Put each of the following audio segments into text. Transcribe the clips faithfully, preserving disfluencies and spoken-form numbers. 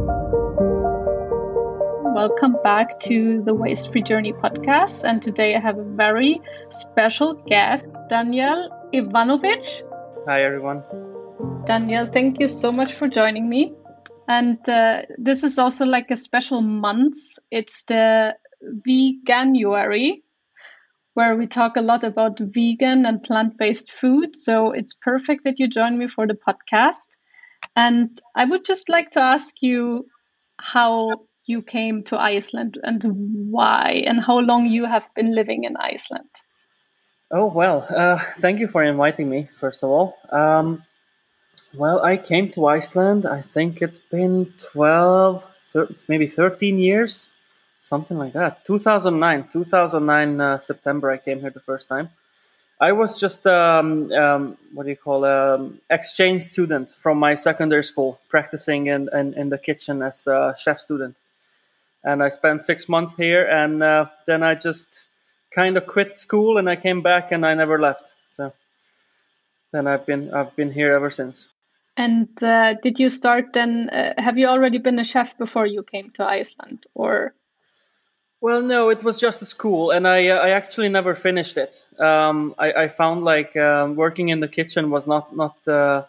Welcome back to the Waste Free Journey podcast. And today I have a very special guest, Daniel Ivanovic. Hi, everyone. Daniel, thank you so much for joining me. And uh, this is also like a special month. It's the Veganuary, where we talk a lot about vegan and plant-based food. So it's perfect that you join me for the podcast. And I would just like to ask you how you came to Iceland and why, and how long you have been living in Iceland. Oh, well, uh, thank you for inviting me, first of all. Um, well, I came to Iceland, I think it's been twelve, thirteen, maybe thirteen years, something like that. two thousand nine, two thousand nine uh, September, I came here the first time. I was just, um, um, what do you call, um, exchange student from my secondary school, practicing in, in, in the kitchen as a chef student. And I spent six months here, and uh, then I just kind of quit school, and I came back, and I never left. So then I've been I've been here ever since. And uh, did you start then? Uh, have you already been a chef before you came to Iceland, or? Well, no, it was just a school, and I uh, I actually never finished it. Um, I, I found like um, working in the kitchen was not not uh,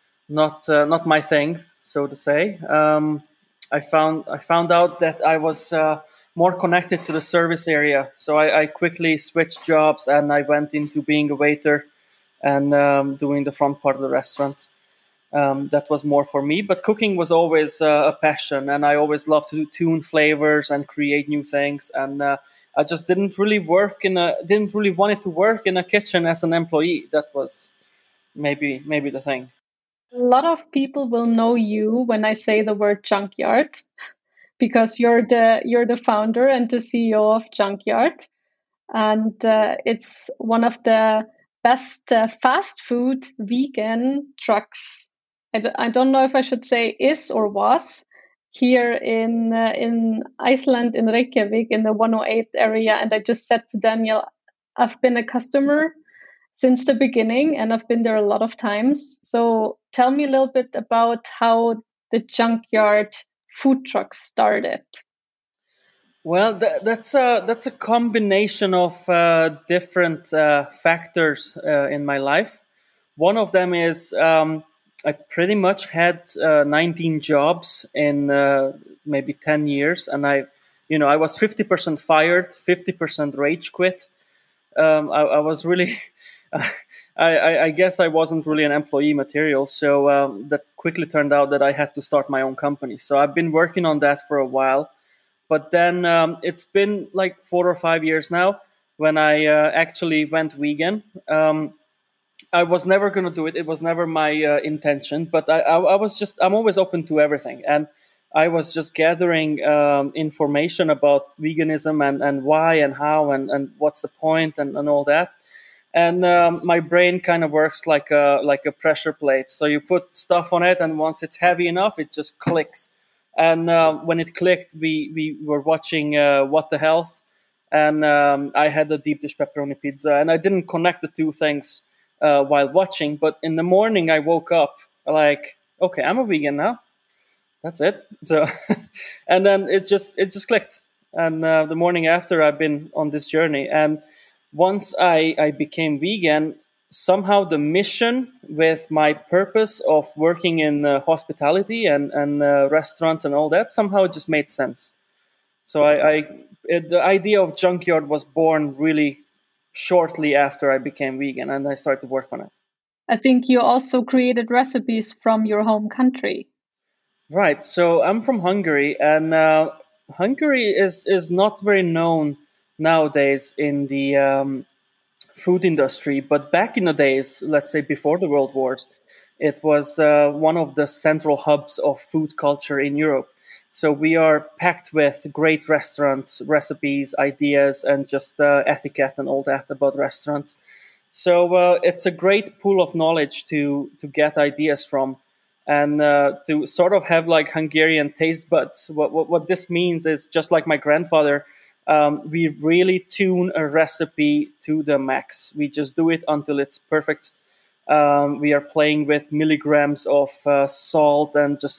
not uh, not my thing, so to say. Um, I found I found out that I was uh, more connected to the service area, so I, I quickly switched jobs and I went into being a waiter and um, doing the front part of the restaurants. Um, that was more for me, but cooking was always uh, a passion, and I always loved to tune flavors and create new things. And uh, I just didn't really work in a didn't really want it to work in a kitchen as an employee. That was maybe maybe the thing. A lot of people will know you when I say the word Junkyard, because you're the you're the founder and the C E O of Junkyard, and uh, it's one of the best uh, fast food vegan trucks. I, d- I don't know if I should say is or was here in uh, in Iceland, in Reykjavik, in the one oh eight area. And I just said to Daniel, I've been a customer since the beginning, and I've been there a lot of times. So tell me a little bit about how the Junkyard food truck started. Well, th- that's a that's a combination of uh, different uh, factors uh, in my life. One of them is um, I pretty much had uh, nineteen jobs in uh, maybe ten years, and I, you know, I was fifty percent fired, fifty percent rage quit. Um, I, I was really, I, I, I guess I wasn't really an employee material, so um, that quickly turned out that I had to start my own company. So I've been working on that for a while. But then um, it's been like four or five years now when I uh, actually went vegan. Um, I was never going to do it. It was never my uh, intention. But I, I, I was just, I'm always open to everything. And I was just gathering um, information about veganism and, and why and how and, and what's the point and, and all that. And um, my brain kind of works like a, like a pressure plate. So you put stuff on it, and once it's heavy enough, it just clicks. And uh, when it clicked, we, we were watching uh, What the Health, and um, I had a deep dish pepperoni pizza, and I didn't connect the two things uh, while watching. But in the morning, I woke up like, okay, I'm a vegan now. That's it. So, and then it just it just clicked. And uh, the morning after, I've been on this journey, and once I, I became vegan, somehow the mission with my purpose of working in uh, hospitality and, and uh, restaurants and all that somehow just made sense. So I, I it, the idea of Junkyard was born really shortly after I became vegan, and I started to work on it. I think you also created recipes from your home country. Right. So I'm from Hungary, and uh, Hungary is, is not very known nowadays in the um, food industry, but back in the days, let's say before the World Wars, it was uh, one of the central hubs of food culture in Europe. So we are packed with great restaurants, recipes, ideas, and just uh, etiquette and all that about restaurants. So uh, it's a great pool of knowledge to to get ideas from, and uh, to sort of have like Hungarian taste buds. What what, what this means is just like my grandfather. Um, we really tune a recipe to the max. We just do it until it's perfect. Um, we are playing with milligrams of uh, salt and just some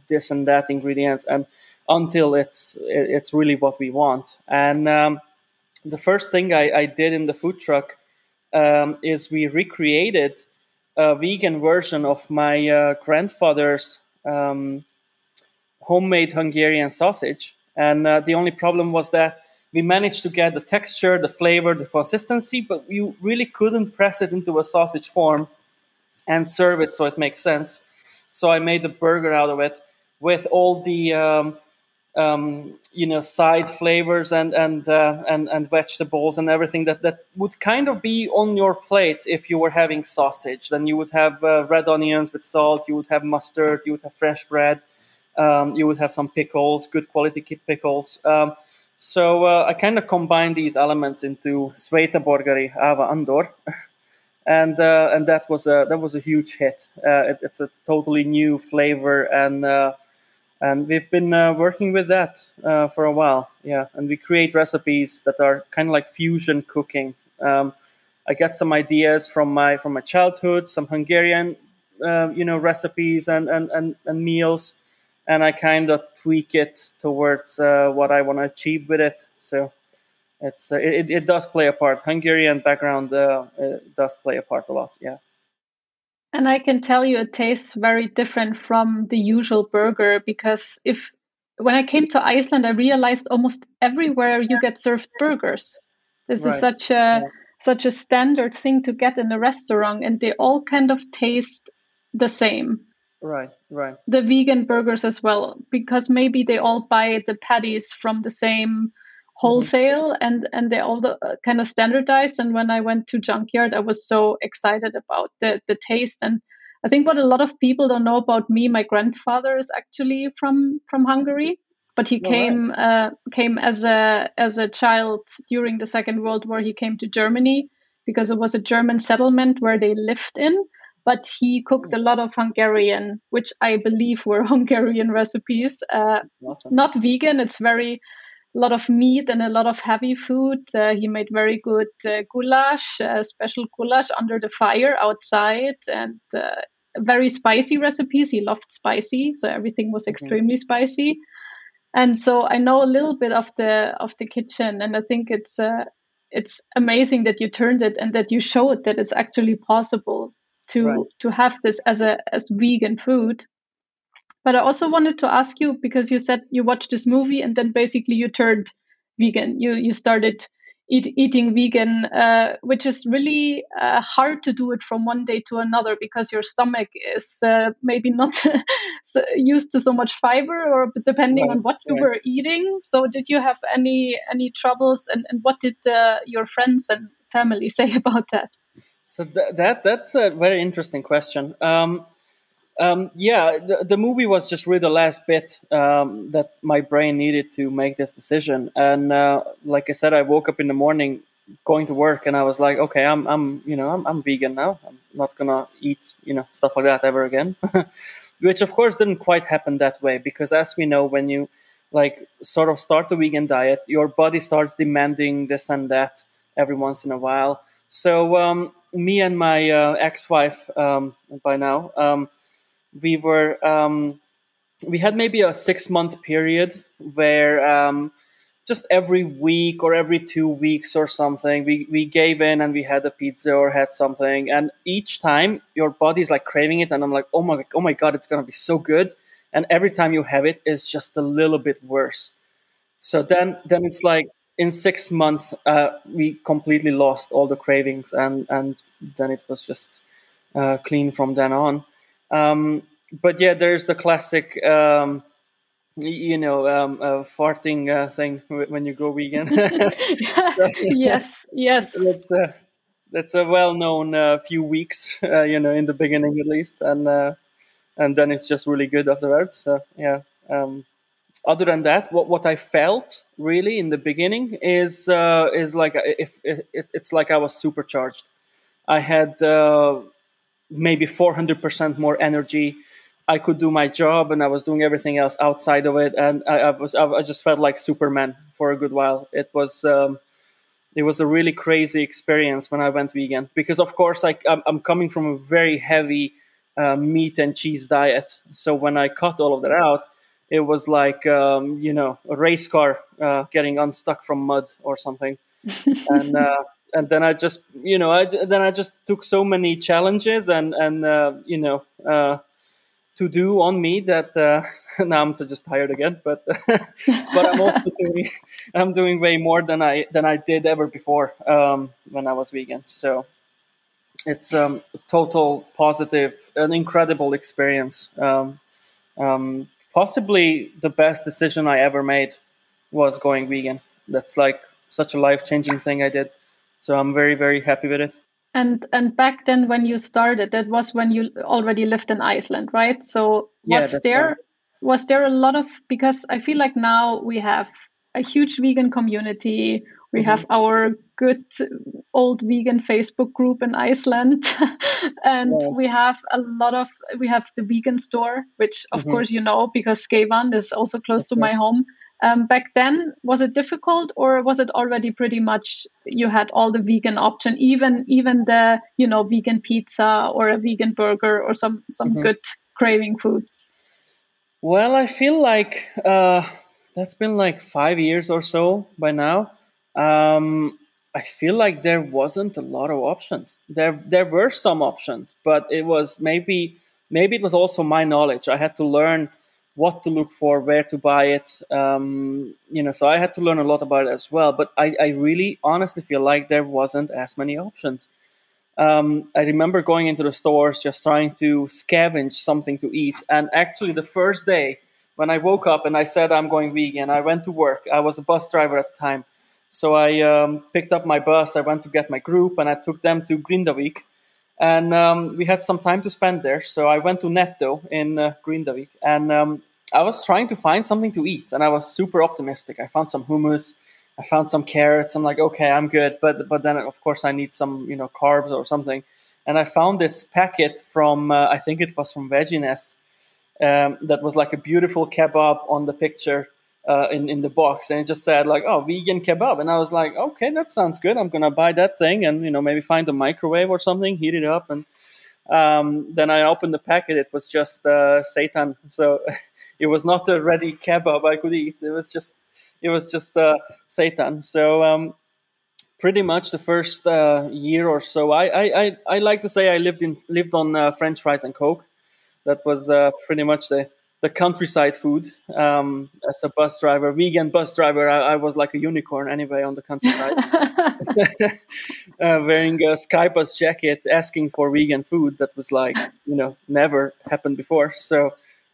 this and that ingredients, and until it's it's really what we want. And um, the first thing I, I did in the food truck um, is we recreated a vegan version of my uh, grandfather's um, homemade Hungarian sausage. And uh, the only problem was that we managed to get the texture, the flavor, the consistency, but you really couldn't press it into a sausage form and serve it so it makes sense. So I made a burger out of it with all the um, um, you know side flavors and and, uh, and and vegetables and everything that, that would kind of be on your plate if you were having sausage. Then you would have uh, red onions with salt, you would have mustard, you would have fresh bread, um, you would have some pickles, good quality pickles. Um, so uh, I kind of combined these elements into Sveitaborgari Ava Andor, and uh, and that was a that was a huge hit. Uh, it, it's a totally new flavor, and uh, and we've been uh, working with that uh, for a while. Yeah, and we create recipes that are kind of like fusion cooking. Um, I get some ideas from my from my childhood, some Hungarian, uh, you know, recipes and, and, and, and meals, and I kind of tweak it towards uh, what I want to achieve with it. So it's uh, it, it does play a part. Hungarian background uh, uh, does play a part a lot. Yeah. And I can tell you it tastes very different from the usual burger, because if when I came to Iceland, I realized almost everywhere you get served burgers. This is Right. such a Yeah. such a standard thing to get in a restaurant, and they all kind of taste the same. Right. Right. The vegan burgers as well, because maybe they all buy the patties from the same wholesale, mm-hmm. and and they all the, uh, kind of standardized. And when I went to Junkyard, I was so excited about the the taste. And I think what a lot of people don't know about me, my grandfather is actually from from Hungary, but he All came right. uh, came as a as a child during the Second World War. He came to Germany because it was a German settlement where they lived in. But he cooked a lot of Hungarian, which I believe were Hungarian recipes. Uh, Awesome. Not vegan. It's very a lot of meat and a lot of heavy food. Uh, he made very good uh, goulash, uh, special goulash under the fire outside, and uh, very spicy recipes. He loved spicy, so everything was extremely mm-hmm. spicy. And so I know a little bit of the of the kitchen, and I think it's uh, it's amazing that you turned it and that you showed that it's actually possible to Right. to have this as a as vegan food. But I also wanted to ask you, because you said you watched this movie and then basically you turned vegan. You you started eat, eating vegan, uh, which is really uh, hard to do it from one day to another, because your stomach is uh, maybe not so used to so much fiber, or depending Right. on what you Right. were eating. So did you have any any troubles, and, and what did uh, your friends and family say about that? So th- that that's a very interesting question. Um, um, yeah, the, the movie was just really the last bit um, that my brain needed to make this decision. And uh, like I said, I woke up in the morning going to work, and I was like, okay, I'm I'm you know I'm I'm vegan now. I'm not gonna eat you know stuff like that ever again. Which of course didn't quite happen that way, because as we know, when you like sort of start the vegan diet, your body starts demanding this and that every once in a while. So um, me and my uh, ex-wife um, by now, um, we were um, we had maybe a six-month period where um, just every week or every two weeks or something, we, we gave in and we had a pizza or had something. And each time your body's like craving it, and I'm like, oh my oh my god, it's gonna be so good. And every time you have it, it's just a little bit worse. So then then it's like in six months, uh, we completely lost all the cravings, and, and then it was just uh, clean from then on. Um, but yeah, there's the classic, um, y- you know, um, uh, farting uh, thing w- when you go vegan. So, Yes, yes. that's, uh, that's a well-known uh, few weeks, uh, you know, in the beginning at least, and uh, and then it's just really good afterwards. So yeah. Um, other than that, what, what I felt really in the beginning is uh, is like if, if it, it's like I was supercharged. I had uh, maybe four hundred percent more energy. I could do my job, and I was doing everything else outside of it, and I, I was I just felt like Superman for a good while. It was um, it was a really crazy experience when I went vegan, because of course like I'm, I'm coming from a very heavy uh, meat and cheese diet. So when I cut all of that out, it was like um, you know a race car uh, getting unstuck from mud or something. And uh, and then I just you know I then I just took so many challenges and and uh, you know uh, to do on me that uh, now I'm just tired again. But but I'm also doing I'm doing way more than I than I did ever before um, when I was vegan. So it's um, a total positive, an incredible experience. Um, um, possibly the best decision I ever made was going vegan. That's like such a life changing thing I did. So I'm very very happy with it. And and back then when you started, that was when you already lived in Iceland, right? So Yeah, was that's right. there was there a lot of, because I feel like now we have a huge vegan community. We Hmm. have our good old vegan Facebook group in Iceland. And Yeah. we have a lot of we have the vegan store, which of Hmm. course you know because Skevan is also close Of to my course. home. Um, back then, was it difficult, or was it already pretty much you had all the vegan option, even even the you know vegan pizza or a vegan burger or some some Hmm. good craving foods? Well, I feel like uh, that's been like five years or so by now. Um, I feel like there wasn't a lot of options. There there were some options, but it was maybe maybe it was also my knowledge. I had to learn what to look for, where to buy it. Um, you know, so I had to learn a lot about it as well. But I, I really honestly feel like there wasn't as many options. um, I remember going into the stores just trying to scavenge something to eat. And actually, the first day when I woke up and I said I'm going vegan, I went to work. I was a bus driver at the time. So I um, picked up my bus. I went to get my group and I took them to Grindavik. And um, we had some time to spend there. So I went to Netto in uh, Grindavik. And um, I was trying to find something to eat. And I was super optimistic. I found some hummus. I found some carrots. I'm like, okay, I'm good. But but then of course I need some you know carbs or something. And I found this packet from uh, I think it was from Vegginess um, that was like a beautiful kebab on the picture uh, in in the box, and it just said like, oh, vegan kebab. And I was like, okay, that sounds good. I'm gonna buy that thing and you know maybe find a microwave or something, heat it up, and um, then I opened the packet. It was just uh, seitan. So it was not a ready kebab I could eat. It was just it was just uh, seitan. So um, pretty much the first uh, year or so, I, I, I, I like to say I lived in lived on uh, French fries and Coke. That was uh, pretty much the the countryside food. Um, as a bus driver, vegan bus driver, I, I was like a unicorn anyway on the countryside. uh, wearing a sky bus jacket, asking for vegan food that was like you know never happened before. So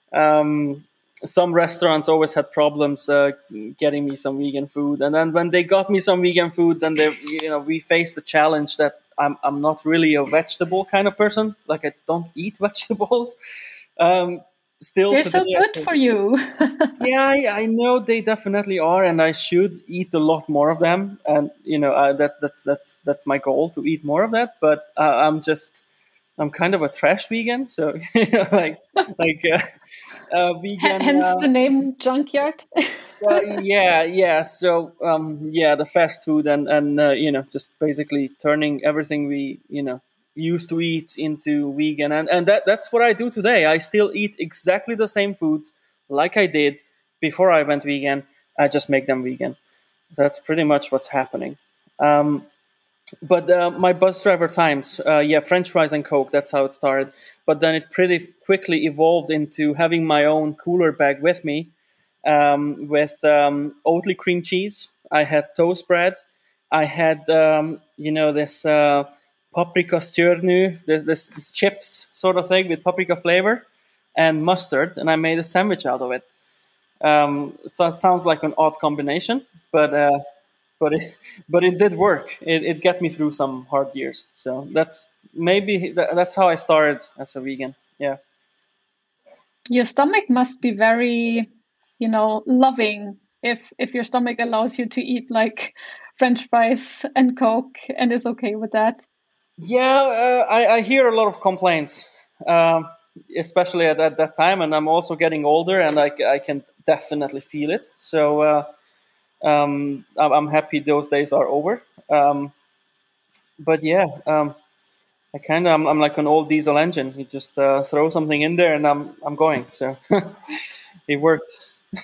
um, some restaurants always had problems uh, getting me some vegan food, and then when they got me some vegan food, then they you know we faced the challenge that I'm I'm not really a vegetable kind of person. Like I don't eat vegetables. Um, Still They're today, so I good say, for you. yeah, I, I know they definitely are, and I should eat a lot more of them. And you know, uh, that that's that's that's my goal to eat more of that. But uh, I'm just I'm kind of a trash vegan, so you know, like like uh, uh, H- vegan. hence Uh, the name Junkyard. well, yeah, yeah. So um, yeah, the fast food and and uh, you know just basically turning everything we you know used to eat into vegan, and and that that's what I do today. I still eat exactly the same foods like I did before I went vegan. I just make them vegan. That's pretty much what's happening. Um, but uh, my bus driver times, uh, yeah, French fries and Coke. That's how it started. But then it pretty quickly evolved into having my own cooler bag with me, um, with um, Oatly cream cheese. I had toast bread. I had um, you know this uh, paprika stjörnu, this, this this chips sort of thing with paprika flavor and mustard, and I made a sandwich out of it. Um, so it sounds like an odd combination, but uh, but it but it did work. It, it got me through some hard years. So that's maybe that, that's how I started as a vegan. Yeah. Your stomach must be very, you know, loving if if your stomach allows you to eat like French fries and Coke and is okay with that. Yeah, uh, I, I hear a lot of complaints, um, especially at, at that time, and I'm also getting older, and I, c- I can definitely feel it. So uh, um, I'm, I'm happy those days are over. Um, but yeah, um, I kind of I'm, I'm like an old diesel engine. You just uh, throw something in there, and I'm I'm going. So it worked.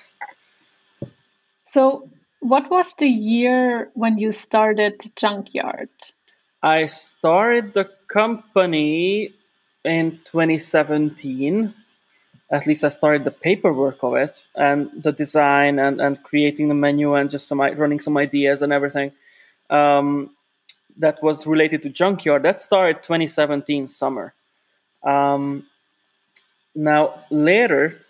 So, what was the year when you started Junkyard? I started the company in twenty seventeen. At least I started the paperwork of it and the design and, and creating the menu and just some running some ideas and everything. Um, that was related to Junkyard. That started twenty seventeen summer. Um, now later,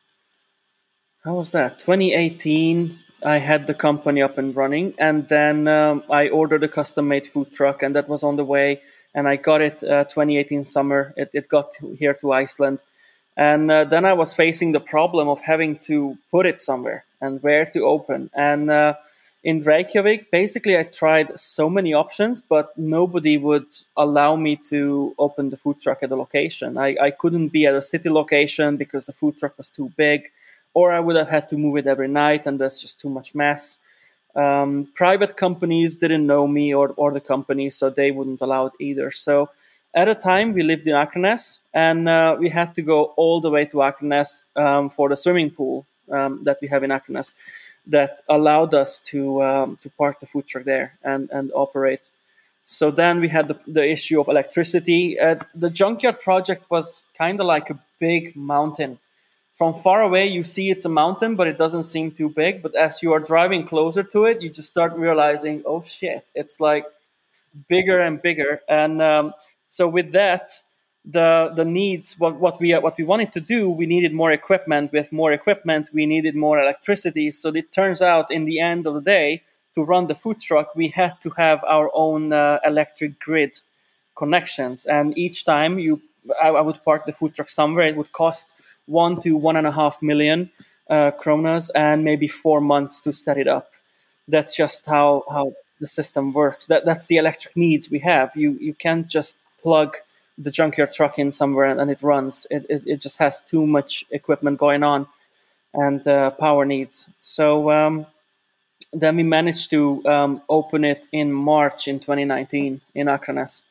how was that? twenty eighteen, I had the company up and running, and then um, I ordered a custom-made food truck, and that was on the way. And I got it uh, twenty eighteen summer. It, it got here to Iceland, and uh, then I was facing the problem of having to put it somewhere and where to open. And uh, in Reykjavik, basically, I tried so many options, but nobody would allow me to open the food truck at a location. I, I couldn't be at a city location because the food truck was too big, or I would have had to move it every night, and that's just too much mess. Um, private companies didn't know me or, or the company, so they wouldn't allow it either. So at a time, we lived in Akranes, and uh, we had to go all the way to Akranes um, for the swimming pool um, that we have in Akranes that allowed us to um, to park the food truck there and, and operate. So then we had the, the issue of electricity. Uh, the junkyard project was kind of like a big mountain. From far away, you see it's a mountain, but it doesn't seem too big. But as you are driving closer to it, you just start realizing, oh shit, it's like bigger and bigger. And um, so with that, the the needs what, what we what we wanted to do, we needed more equipment. With more equipment, we needed more electricity. So it turns out, in the end of the day, to run the food truck, we had to have our own uh, electric grid connections. And each time you, I, I would park the food truck somewhere, it would cost one to one and a half million uh, kronas and maybe four months to set it up. That's just how how the system works. That that's the electric needs we have. You you can't just plug the junkyard truck in somewhere and, and it runs. It, it it just has too much equipment going on and uh, power needs. So um, then we managed to um, open it in March in twenty nineteen in Akranes.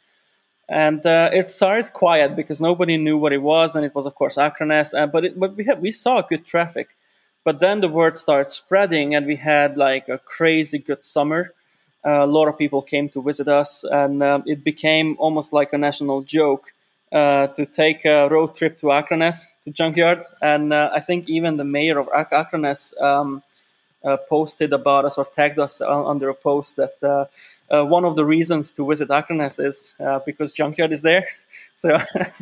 And uh, it started quiet because nobody knew what it was, and it was, of course, Akranes. Uh, but it, but we had, we saw good traffic. But then the word started spreading, and we had like a crazy good summer. Uh, a lot of people came to visit us, and um, it became almost like a national joke uh, to take a road trip to Akranes, to Junkyard. And uh, I think even the mayor of Ak- Akranes um, uh, posted about us or tagged us on, under a post that uh, uh, one of the reasons to visit Akranes is uh, because Junkyard is there. So,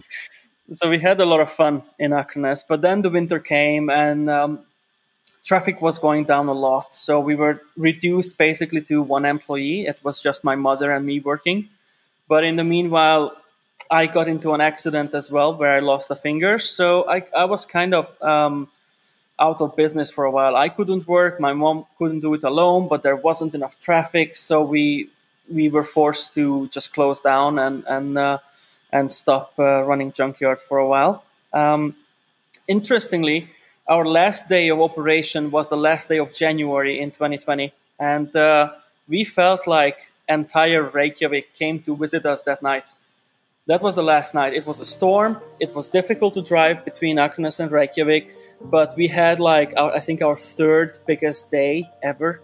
so we had a lot of fun in Akranes. But then the winter came, and um, traffic was going down a lot. So we were reduced basically to one employee. It was just my mother and me working. But in the meanwhile, I got into an accident as well where I lost a finger. So I, I was kind of um, out of business for a while. I couldn't work. My mom couldn't do it alone, but there wasn't enough traffic. So we we were forced to just close down and and uh, and stop uh, running Junkyard for a while. Um, interestingly, our last day of operation was the last day of January in twenty twenty, and uh, we felt like entire Reykjavik came to visit us that night. That was the last night. It was a storm. It was difficult to drive between Akranes and Reykjavik, but we had like our, I think our third biggest day ever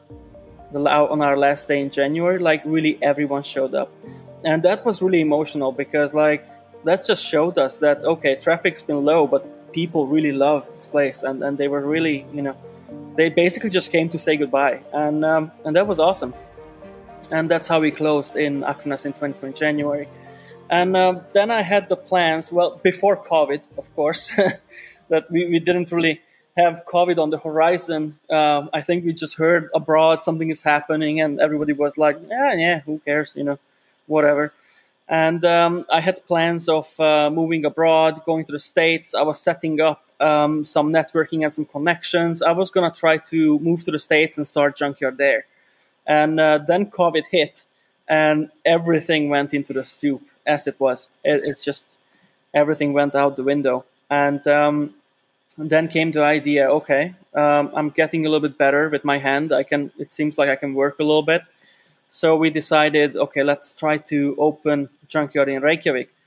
on our last day in January. Like really, everyone showed up, and that was really emotional because like that just showed us that okay, traffic's been low, but people really love this place, and, and they were really, you know, they basically just came to say goodbye, and um, and that was awesome. And that's how we closed in Akranes in twenty twenty January. And uh, then I had the plans, well, before COVID, of course, that we, we didn't really have COVID on the horizon. Um, I think we just heard abroad something is happening, and everybody was like, yeah, yeah, who cares, you know, whatever. And um, I had plans of uh, moving abroad, going to the States. I was setting up um, some networking and some connections. I was going to try to move to the States and start Junkyard there. And uh, then COVID hit, and everything went into the soup as it was. It, it's just everything went out the window. And um, then came the idea, okay, um, I'm getting a little bit better with my hand. I can. It seems like I can work a little bit. So we decided, okay, let's try to open Junkyard in Reykjavik.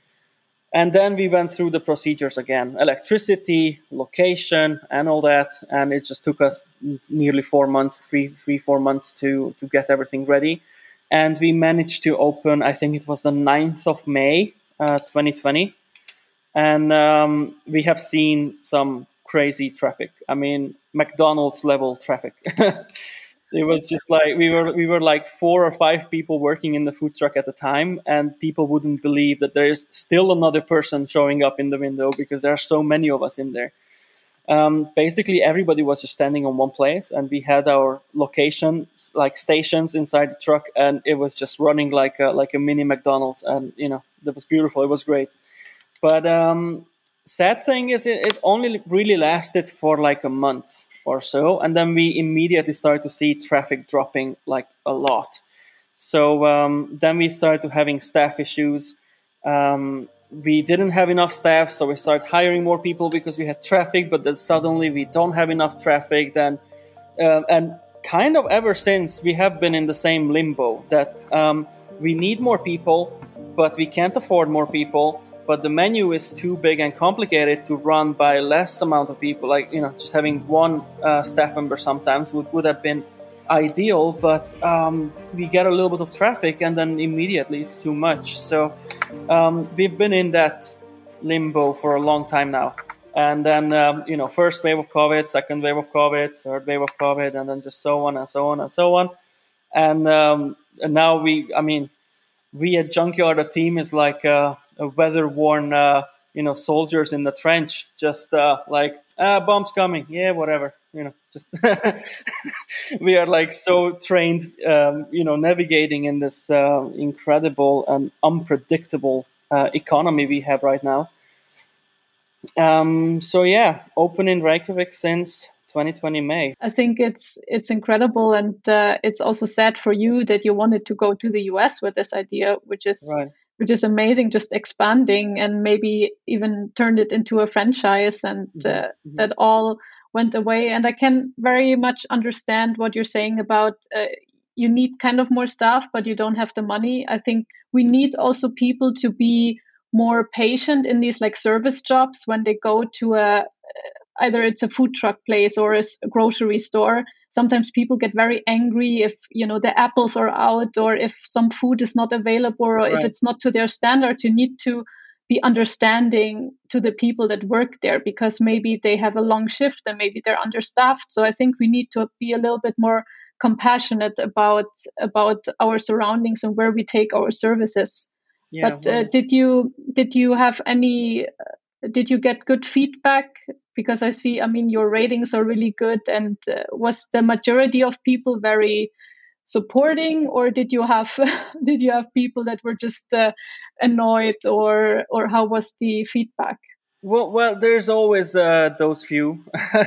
And then we went through the procedures again, electricity, location, and all that. And it just took us nearly four months, three, three, four months to, to get everything ready. And we managed to open, I think it was the ninth of May, uh, twenty twenty. And um, we have seen some crazy traffic. I mean, McDonald's level traffic. It was just like we were we were like four or five people working in the food truck at the time, and people wouldn't believe that there is still another person showing up in the window because there are so many of us in there. Um, basically, everybody was just standing on one place, and we had our locations like stations inside the truck, and it was just running like a, like a mini McDonald's, and you know that was beautiful. It was great. But um, sad thing is, it, it only really lasted for like a month or so, and then we immediately started to see traffic dropping like a lot. So um, then we started to having staff issues. Um, we didn't have enough staff, so we started hiring more people because we had traffic. But then suddenly we don't have enough traffic. Then uh, and kind of ever since we have been in the same limbo that um, we need more people, but we can't afford more people. But the menu is too big and complicated to run by less amount of people. Like, you know, just having one uh, staff member sometimes would, would have been ideal, but um, we get a little bit of traffic and then immediately it's too much. So um, we've been in that limbo for a long time now. And then, um, you know, first wave of COVID, second wave of COVID, third wave of COVID, and then just so on and so on and so on. And, um, and now we, I mean, we at Junkyard, a team is like uh, a weather-worn, uh, you know, soldiers in the trench, just uh, like, ah, bombs coming, yeah, whatever, you know, just we are like so trained, um, you know, navigating in this uh, incredible and unpredictable uh, economy we have right now. Um, so yeah, open in Reykjavik since twenty twenty May. I think it's it's incredible, and uh, it's also sad for you that you wanted to go to the U S with this idea, which is Right. which is amazing, just expanding and maybe even turned it into a franchise, and uh, mm-hmm. that all went away. And I can very much understand what you're saying about uh, you need kind of more staff, but you don't have the money. I think we need also people to be more patient in these like service jobs when they go to a either it's a food truck place or a grocery store. Sometimes people get very angry if, you know, the apples are out or if some food is not available or right. if it's not to their standards. You need to be understanding to the people that work there because maybe they have a long shift and maybe they're understaffed. So I think we need to be a little bit more compassionate about about our surroundings and where we take our services. Yeah, but well, uh, did you did you have any uh, did you get good feedback? Because I see, I mean, your ratings are really good. And uh, was the majority of people very supporting, or did you have did you have people that were just uh, annoyed, or or how was the feedback? Well, well, there's always uh, those few,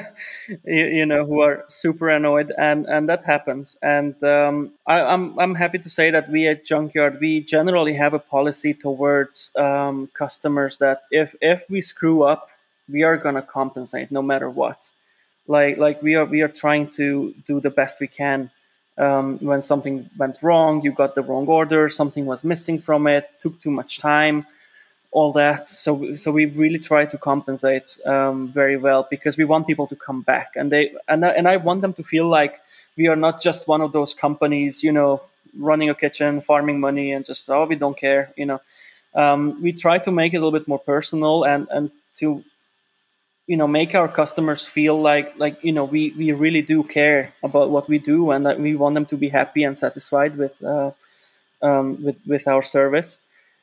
you, you know, who are super annoyed, and, and that happens. And um, I, I'm I'm happy to say that we at Junkyard, we generally have a policy towards um, customers that if if we screw up, we are gonna compensate no matter what. Like like we are we are trying to do the best we can. Um, when something went wrong, you got the wrong order, something was missing from it, took too much time. All that, so so we really try to compensate um, very well because we want people to come back, and they and I, and I want them to feel like we are not just one of those companies, you know, running a kitchen, farming money, and just oh we don't care, you know. Um, we try to make it a little bit more personal and and to, you know, make our customers feel like like you know we we really do care about what we do and that we want them to be happy and satisfied with uh, um, with with our service.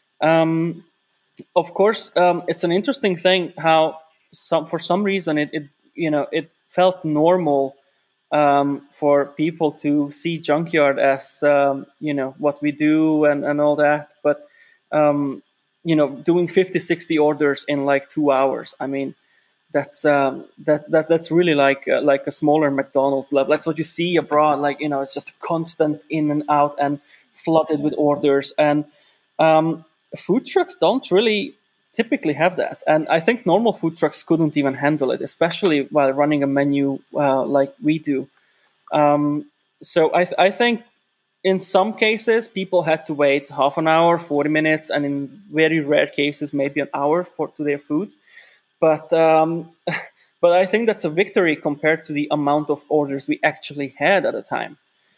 Um, Of course, um, it's an interesting thing how some for some reason it, it you know it felt normal um, for people to see Junkyard as um, you know what we do and, and all that, but um, you know doing fifty, sixty orders in like two hours. I mean, that's um, that that that's really like uh, like a smaller McDonald's level. That's what you see abroad. Like you know, it's just a constant in and out and flooded with orders and. Um, Food trucks don't really typically have that. And I think normal food trucks couldn't even handle it, especially while running a menu uh, like we do. Um, so I, th- I think in some cases, people had to wait half an hour, forty minutes, and in very rare cases, maybe an hour for to their food. But um, but I think that's a victory compared to the amount of orders we actually had at a time.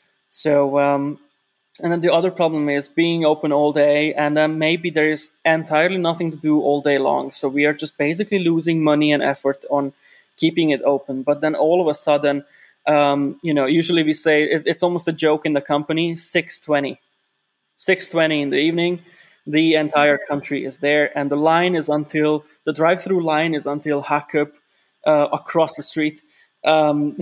So um, and then the other problem is being open all day, and then maybe there's entirely nothing to do all day long. So we are just basically losing money and effort on keeping it open. But then all of a sudden, um, you know, usually we say it, it's almost a joke in the company: six twenty, six twenty in the evening, the entire country is there, and the line is until the drive-through line is until Hakup, uh, across the street. Um,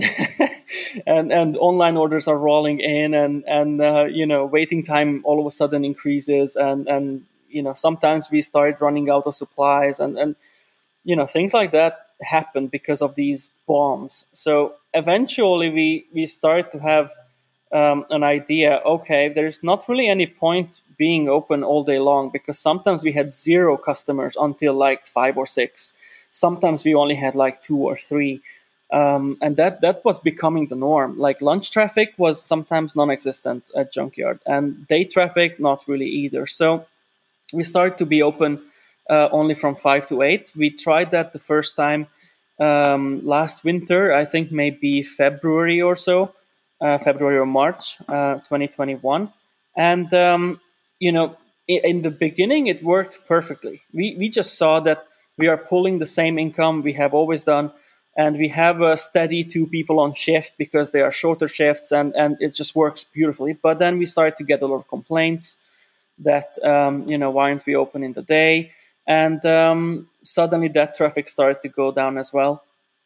and and online orders are rolling in, and and uh, you know, waiting time all of a sudden increases, and and you know, sometimes we start running out of supplies, and and you know, things like that happen because of these bombs. So eventually we we start to have um, an idea. Okay, there's not really any point being open all day long, because sometimes we had zero customers until like five or six. Sometimes we only had like two or three. Um, and that, that was becoming the norm. Like lunch traffic was sometimes non-existent at Junkyard, and day traffic not really either. So we started to be open uh, only from five to eight. We tried that the first time um, last winter, I think maybe February or so, uh, February or March, uh, twenty twenty-one. And, um, you know, in, in the beginning, it worked perfectly. We, we just saw that we are pulling the same income we have always done, and we have a steady two people on shift because they are shorter shifts, and, and it just works beautifully. But then we started to get a lot of complaints that, um, you know, why aren't we open in the day? And um, suddenly that traffic started to go down as well.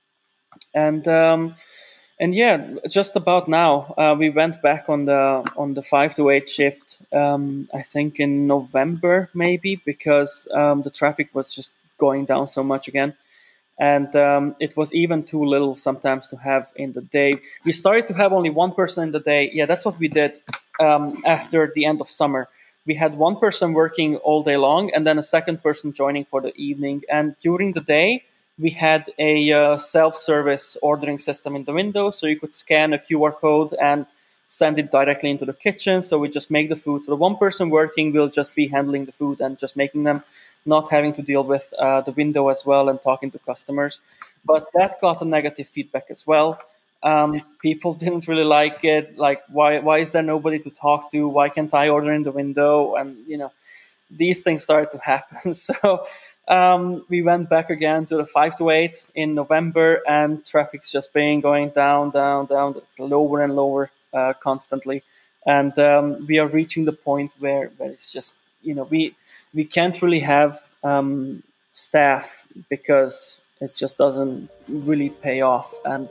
And um, and yeah, just about now uh, we went back on the on the five to eight shift. Um, I think in November maybe, because um, the traffic was just going down so much again. And um, it was even too little sometimes to have in the day. We started to have only one person in the day. Yeah, that's what we did um, after the end of summer. We had one person working all day long, and then a second person joining for the evening. And during the day, we had a uh, self-service ordering system in the window, so you could scan a Q R code and send it directly into the kitchen. So we just make the food. So the one person working will just be handling the food and just making them, not having to deal with uh, the window as well and talking to customers. But that got a negative feedback as well. Um, people didn't really like it. Like, why why is there nobody to talk to? Why can't I order in the window? And you know, these things started to happen. So um, we went back again to the five to eight in November, and traffic's just been going down, down, down, lower and lower uh, constantly. And um, we are reaching the point where, where it's just, you know, we we can't really have um, staff because it just doesn't really pay off. And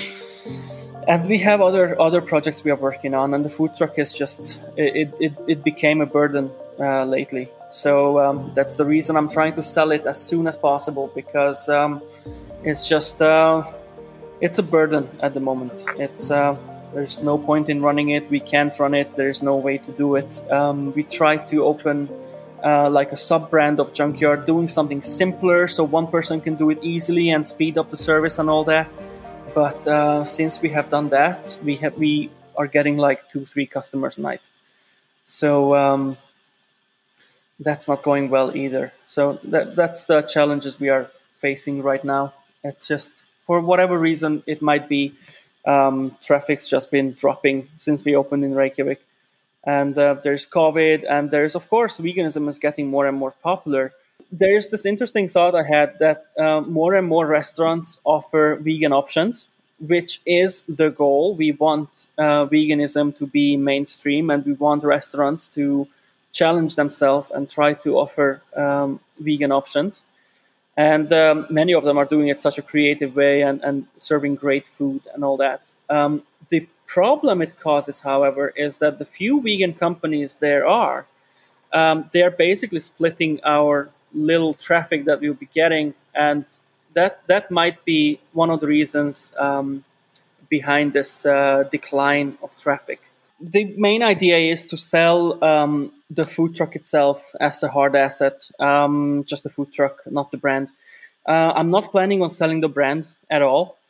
and we have other other projects we are working on, and the food truck is just it it, it became a burden uh, lately. So um, that's the reason I'm trying to sell it as soon as possible, because um, it's just uh, it's a burden at the moment. It's uh, there's no point in running it. We can't run it. There's no way to do it. Um, we try to open uh, like a sub brand of Junkyard, doing something simpler so one person can do it easily and speed up the service and all that. But uh, since we have done that, we have we are getting like two, three customers a night. So um, that's not going well either. So that that's the challenges we are facing right now. It's just, for whatever reason, it might be um, traffic's just been dropping since we opened in Reykjavik. And uh, there's COVID, and there's, of course, veganism is getting more and more popular. There's this interesting thought I had that uh, more and more restaurants offer vegan options, which is the goal. We want uh, veganism to be mainstream, and we want restaurants to challenge themselves and try to offer um, vegan options. And um, many of them are doing it such a creative way, and, and serving great food and all that. Um, the problem it causes, however, is that the few vegan companies there are, um, they're basically splitting our little traffic that we'll be getting, and that that might be one of the reasons um, behind this uh, decline of traffic. The main idea is to sell um, the food truck itself as a hard asset, um, just the food truck, not the brand. Uh, I'm not planning on selling the brand at all.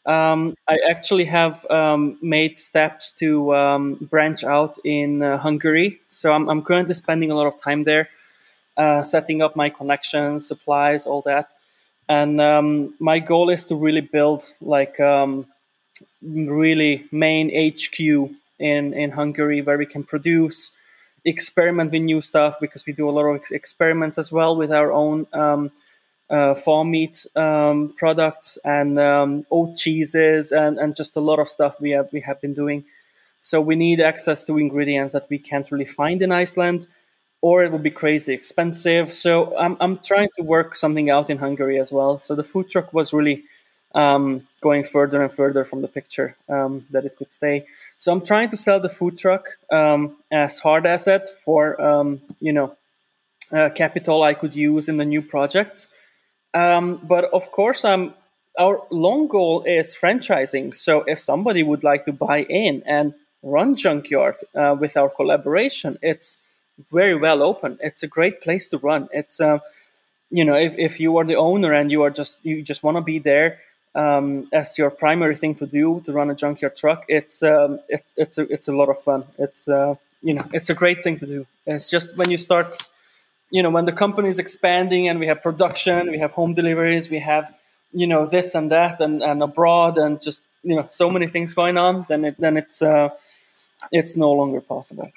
Um, I actually have um, made steps to um, branch out in uh, Hungary. So I'm, I'm currently spending a lot of time there, uh, setting up my connections, supplies, all that. And um, my goal is to really build like um, really main H Q in, in Hungary where we can produce, experiment with new stuff because we do a lot of ex- experiments as well with our own um, uh, farm meat um, products and um, oat cheeses and, and just a lot of stuff we have we have been doing. So we need access to ingredients that we can't really find in Iceland, or it would be crazy expensive. So I'm I'm trying to work something out in Hungary as well. So the food truck was really um, going further and further from the picture um, that it could stay. So I'm trying to sell the food truck um, as hard asset for um, you know uh, capital I could use in the new projects. Um, but of course, um, our long goal is franchising. So if somebody would like to buy in and run Junkyard uh, with our collaboration, it's very well open. It's a great place to run. It's uh, you know, if, if you are the owner and you are just you just want to be there um, as your primary thing to do to run a junkyard truck, it's um, it's it's a, it's a lot of fun. It's uh, you know, it's a great thing to do. It's just when you start, you know, when the company is expanding and we have production, we have home deliveries, we have, you know, this and that and, and abroad and just, you know, so many things going on, then it then it's uh, it's no longer possible.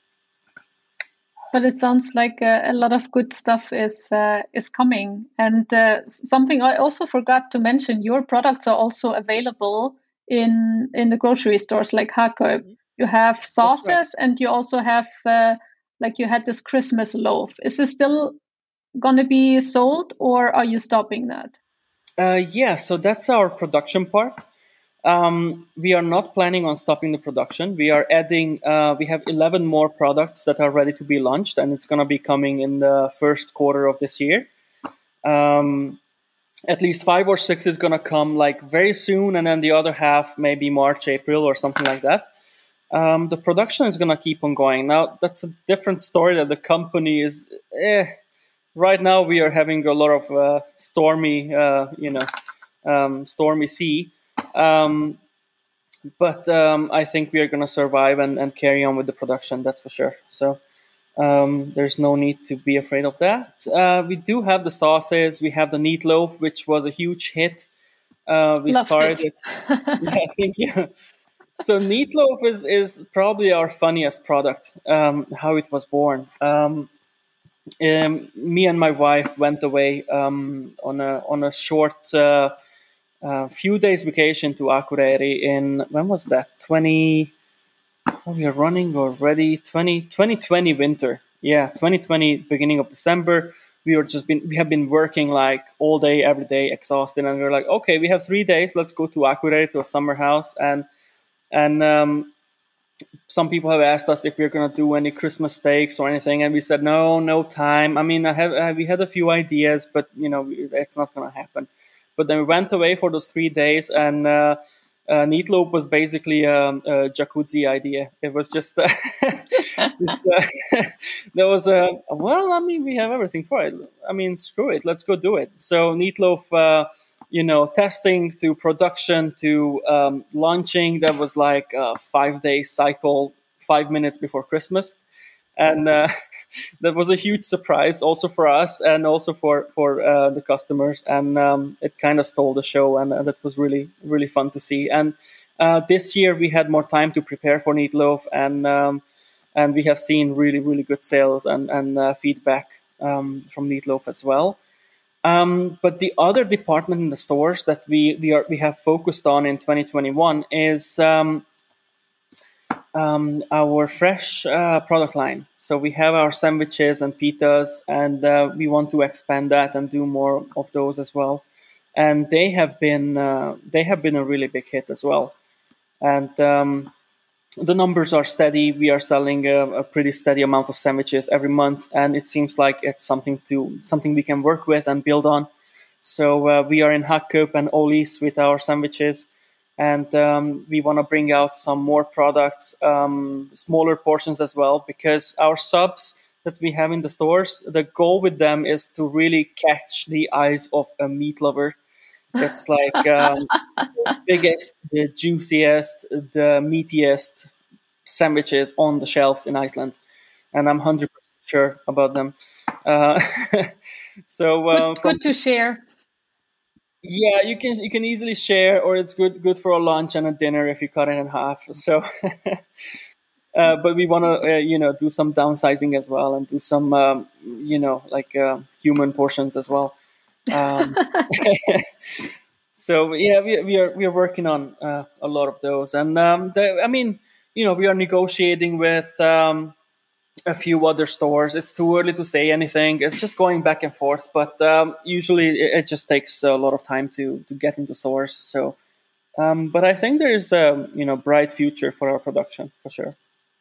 But it sounds like uh, a lot of good stuff is uh, is coming. And uh, something I also forgot to mention: your products are also available in in the grocery stores like Hagkaup. You have sauces, right. And you also have uh, like you had this Christmas loaf. Is this still going to be sold, or are you stopping that? Uh, yeah, so that's our production part. Um, we are not planning on stopping the production. We are adding, uh, we have eleven more products that are ready to be launched, and it's going to be coming in the first quarter of this year. Um, at least five or six is going to come like very soon, and then the other half maybe March, April, or something like that. Um, the production is going to keep on going. Now, that's a different story that the company is, eh, right now we are having a lot of uh, stormy, uh, you know, um, stormy sea. Um, but um, I think we are going to survive and, and carry on with the production. That's for sure. So um, there's no need to be afraid of that. Uh, we do have the sauces. We have the meat loaf, which was a huge hit. Uh, we Loved started. It. Yeah, thank you. So meatloaf is is probably our funniest product. Um, how it was born. Um, um, me and my wife went away um, on a on a short. Uh, uh, few days vacation to Akureyri in, when was that? twenty, oh, we are running already, twenty, twenty twenty winter. Yeah, twenty twenty beginning of December. We were just been, we have been working like all day, every day, exhausted. And we were like, okay, we have three days. Let's go to Akureyri to a summer house. And, and, um, some people have asked us if we're going to do any Christmas steaks or anything. And we said, no, no time. I mean, I have, I, we had a few ideas, but you know, it's not going to happen. But then we went away for those three days, and uh, uh, Meatloaf was basically a, a jacuzzi idea. It was just uh, it's, uh, there was a well, I mean, we have everything for it. I mean, screw it, let's go do it. So Meatloaf, uh, you know, testing to production to um, launching. That was like a five day cycle, five minutes before Christmas, and. Uh, that was a huge surprise also for us and also for for uh, the customers, and um, it kind of stole the show, and uh, that was really really fun to see. And uh, this year we had more time to prepare for Meatloaf, and um, and we have seen really really good sales and and uh, feedback um, from Meatloaf as well. Um, but the other department in the stores that we we are we have focused on in twenty twenty-one is um, um, our fresh uh, product line. So we have our sandwiches and pitas, and uh, we want to expand that and do more of those as well. And they have been uh, they have been a really big hit as well. And um, the numbers are steady. We are selling a, a pretty steady amount of sandwiches every month, and it seems like it's something to something we can work with and build on. So uh, we are in Hagkaup and Olis with our sandwiches, and um, we want to bring out some more products, um, smaller portions as well, because our subs that we have in the stores, the goal with them is to really catch the eyes of a meat lover. It's like um, the biggest, the juiciest, the meatiest sandwiches on the shelves in Iceland, and I'm one hundred percent sure about them. Uh, so Good, uh, from good to share. yeah, you can you can easily share, or it's good good for a lunch and a dinner if you cut it in half. So, uh, but we want to uh, you know do some downsizing as well, and do some um, you know like uh, human portions as well. Um, so yeah, we we are we are working on uh, a lot of those, and um, the, I mean, you know, we are negotiating with um, a few other stores. It's too early to say anything. It's just going back and forth, but um, usually it, it just takes a lot of time to to get into stores. So, um, but I think there's a you know bright future for our production for sure.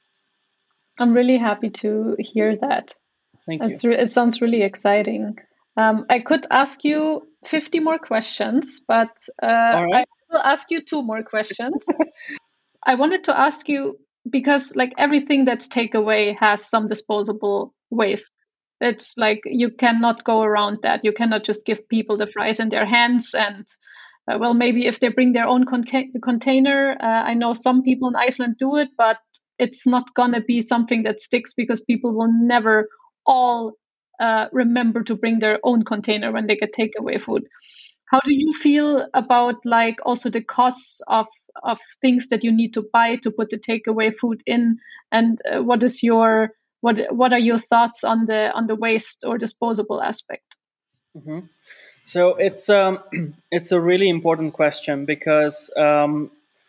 I'm really happy to hear that. Thank you. It's re- it sounds really exciting. Um, I could ask you fifty more questions, but uh, All I right. will ask you two more questions. I wanted to ask you because, like, everything that's takeaway has some disposable waste. It's like you cannot go around that. You cannot just give people the fries in their hands and, uh, well, maybe if they bring their own conca- container. Uh, I know some people in Iceland do it, but it's not gonna be something that sticks because people will never all uh, remember to bring their own container when they get takeaway food. How do you feel about, like, also the costs of of things that you need to buy to put the takeaway food in, and uh, what is your what what are your thoughts on the on the waste or disposable aspect? hmm So it's um it's a really important question because um,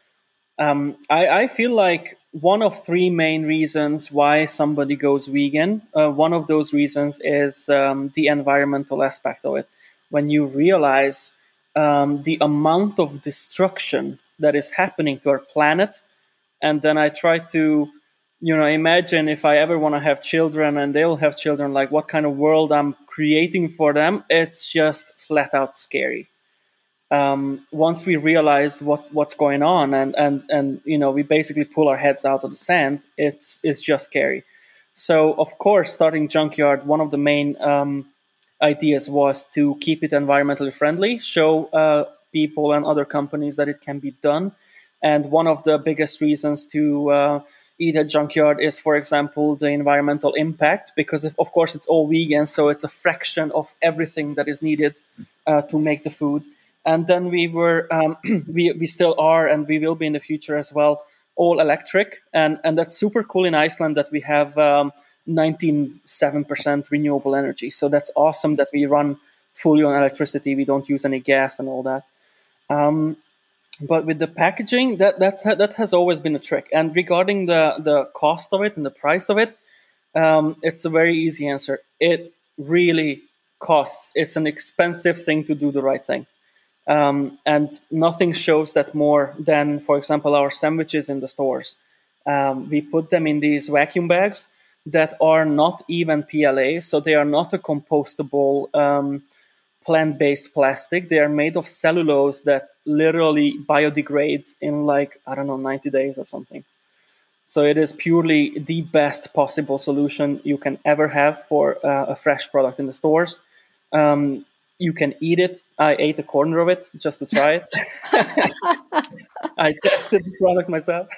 Um, I, I feel like one of three main reasons why somebody goes vegan, uh, one of those reasons is um, the environmental aspect of it. When you realize um, the amount of destruction that is happening to our planet, and then I try to, you know, imagine if I ever want to have children and they'll have children, like what kind of world I'm creating for them, it's just flat out scary um, once we realize what what's going on and and and you know we basically pull our heads out of the sand, it's it's just scary. So of course, starting Junkyard, one of the main um, ideas was to keep it environmentally friendly, show uh, people and other companies that it can be done. And one of the biggest reasons to uh, eat at Junkyard is, for example, the environmental impact, because if, of course it's all vegan, so it's a fraction of everything that is needed uh, to make the food. And then we were, um, we we still are, and we will be in the future as well, all electric, and and that's super cool in Iceland that we have um, ninety-seven percent renewable energy. So that's awesome that we run fully on electricity. We don't use any gas and all that. Um, but with the packaging, that that that has always been a trick. And regarding the the cost of it and the price of it, um, it's a very easy answer. It really costs. It's an expensive thing to do the right thing. Um, and nothing shows that more than, for example, our sandwiches in the stores. Um, we put them in these vacuum bags that are not even P L A, so they are not a compostable um, plant-based plastic. They are made of cellulose that literally biodegrades in like, I don't know, ninety days or something. So it is purely the best possible solution you can ever have for uh, a fresh product in the stores. Um, you can eat it. I ate a corner of it just to try it. I tested the product myself.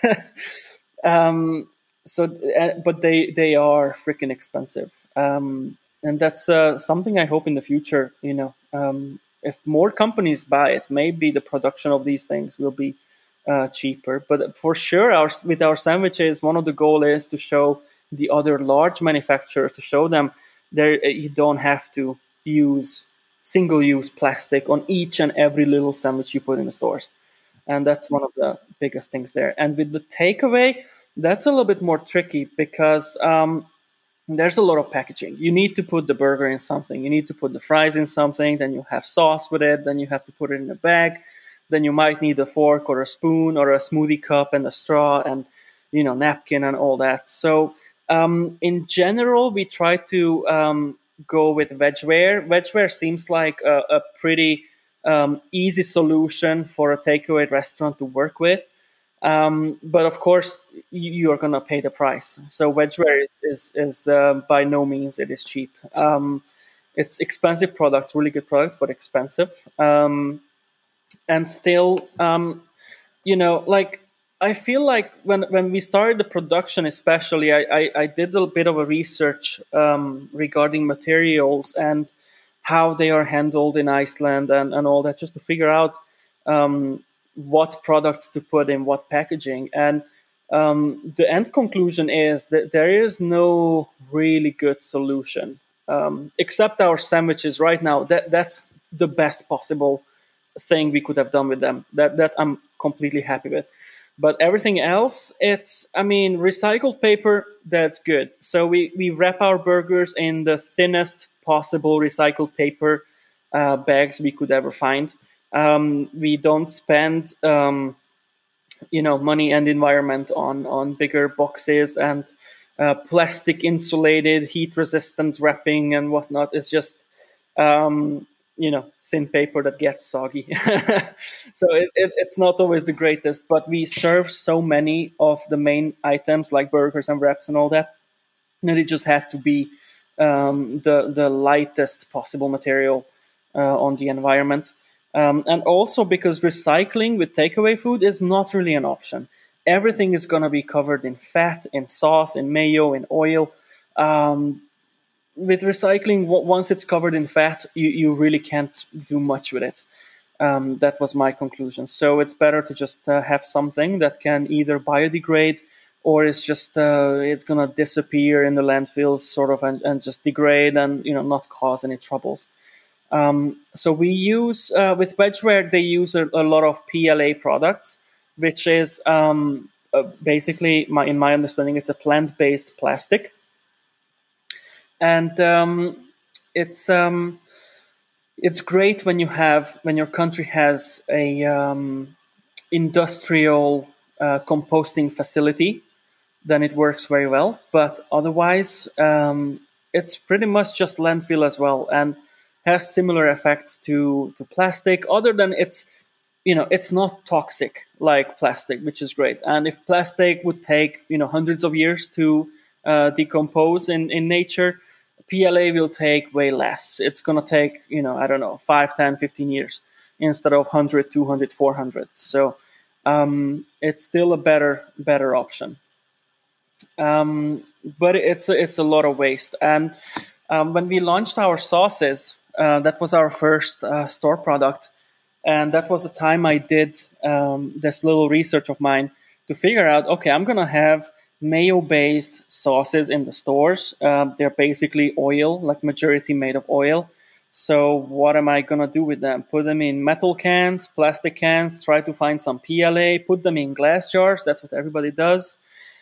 um, so, uh, but they they are freaking expensive, um, and that's uh, something I hope in the future. You know, um, if more companies buy it, maybe the production of these things will be uh, cheaper. But for sure, our with our sandwiches, one of the goal is to show the other large manufacturers to show them there you don't have to use single-use plastic on each and every little sandwich you put in the stores, and that's one of the biggest things there. And with the takeaway, that's a little bit more tricky because um, there's a lot of packaging. You need to put the burger in something, you need to put the fries in something, then you have sauce with it, then you have to put it in a bag, then you might need a fork or a spoon or a smoothie cup and a straw and you know napkin and all that. So um, in general, we try to um, go with vegware. Vegware seems like a, a pretty um, easy solution for a takeaway restaurant to work with. Um, but of course, you, you are going to pay the price. So vegware is is, is uh, by no means it is cheap. Um, it's expensive products, really good products, but expensive. Um, and still, um, you know, like I feel like when when we started the production, especially, I I, I did a bit of a research um, regarding materials and how they are handled in Iceland and and all that, just to figure out um, what products to put in what packaging. And um, the end conclusion is that there is no really good solution, um, except our sandwiches right now. That that's the best possible thing we could have done with them. That that I'm completely happy with. But everything else, it's I mean, recycled paper, that's good. So we we wrap our burgers in the thinnest possible recycled paper uh, bags we could ever find. Um, we don't spend um, you know money and environment on on bigger boxes and uh, plastic insulated heat resistant wrapping and whatnot. It's just um, you know thin paper that gets soggy. So it, it, it's not always the greatest, but we serve so many of the main items like burgers and wraps and all that, that it just had to be um, the the lightest possible material uh, on the environment. Um, and also because recycling with takeaway food is not really an option. Everything is going to be covered in fat, in sauce, in mayo, in oil. Um, with recycling, once it's covered in fat, you, you really can't do much with it. Um, that was my conclusion. So it's better to just uh, have something that can either biodegrade or it's just uh, it's gonna disappear in the landfills, sort of, and, and just degrade and you know not cause any troubles. Um, so we use uh, with Vegware, they use a, a lot of P L A products, which is um, uh, basically, my, in my understanding, it's a plant-based plastic, and um, it's um, it's great when you have when your country has a um, industrial uh, composting facility, then it works very well. But otherwise, um, it's pretty much just landfill as well, and has similar effects to to plastic. Other than it's you know it's not toxic like plastic, which is great. And if plastic would take you know hundreds of years to uh, decompose in in nature, P L A will take way less. It's going to take, you know, I don't know, five, ten, fifteen years instead of one hundred, two hundred, four hundred. So um, it's still a better better option. Um, but it's a, it's a lot of waste. And um, when we launched our sauces, uh, that was our first uh, store product. And that was the time I did um, this little research of mine to figure out, okay, I'm going to have mayo-based sauces in the stores. Um, they're basically oil, like majority made of oil. So what am I going to do with them? Put them in metal cans, plastic cans, try to find some P L A, put them in glass jars. That's what everybody does.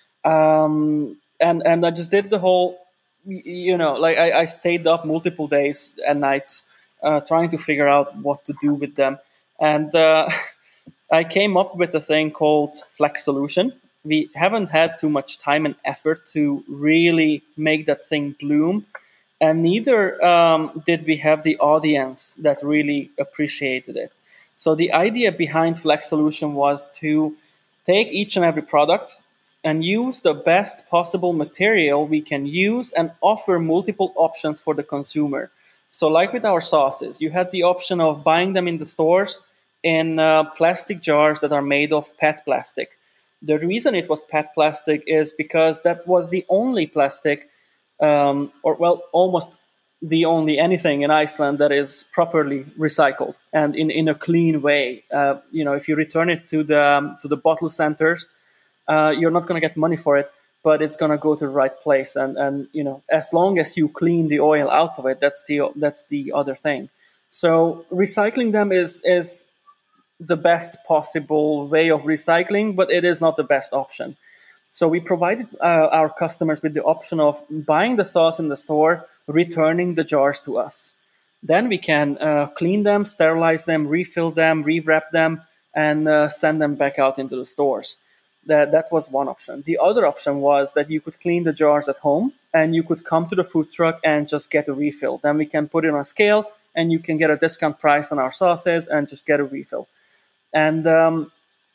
Um, and, and I just did the whole, you know, like I, I stayed up multiple days and nights uh, trying to figure out what to do with them. And uh, I came up with a thing called Flex Solution. We haven't had too much time and effort to really make that thing bloom. And neither um, did we have the audience that really appreciated it. So the idea behind Flex Solution was to take each and every product and use the best possible material we can use and offer multiple options for the consumer. So, like with our sauces, you had the option of buying them in the stores in uh, plastic jars that are made of P E T plastic. The reason it was P E T plastic is because that was the only plastic, um, or well, almost the only anything in Iceland that is properly recycled and in, in a clean way. Uh, you know, if you return it to the um, to the bottle centers, uh, you're not going to get money for it, but it's going to go to the right place. And, and you know, as long as you clean the oil out of it, that's the that's the other thing. So recycling them is is the best possible way of recycling, but it is not the best option. So we provided uh, our customers with the option of buying the sauce in the store, returning the jars to us. Then we can uh, clean them, sterilize them, refill them, rewrap them, and uh, send them back out into the stores. That, that was one option. The other option was that you could clean the jars at home and you could come to the food truck and just get a refill. Then we can put it on a scale and you can get a discount price on our sauces and just get a refill. And um,